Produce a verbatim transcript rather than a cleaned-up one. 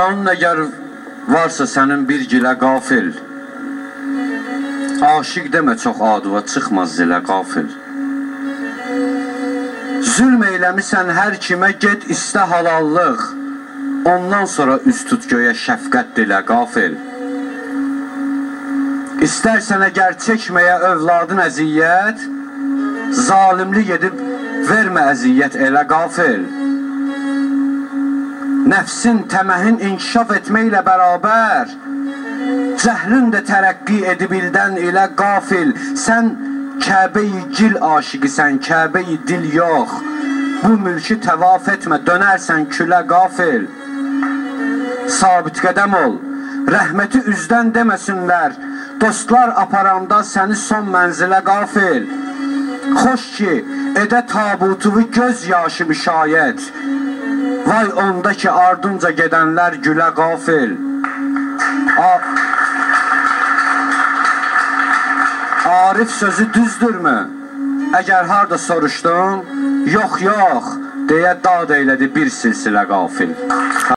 Onun əgər varsa sənin bir gilə qafil, aşiq demə çox adıva çıxmaz zilə qafil. Zülm eyləmisən hər kimə get istə halallıq, ondan sonra üst tut göyə şəfqət dilə qafil. İstərsən əgər çəkməyə övladın əziyyət, zalimlik edib vermə əziyyət elə qafil. Nəfsin təməhin inkişaf etməklə bərabər, cəhlin də tərəqqi edib ildən ilə qafil. Sən Kəbə-i gil aşiqisən, Kəbə-i dil yox. Bu mülkü təvaf etmə, dönərsən külə qafil. Sabit qədəm ol, rəhməti üzdən deməsinlər, dostlar aparanda səni son mənzilə qafil. Xoş ki, edə tabutuvu göz yaşı müşayət, vay onda ki ardınca gedənlər gülə qafil. Arif sözü düzdürmü? Əgər harda soruşdum, yox yox deyə dad eylədi bir silsilə qafil.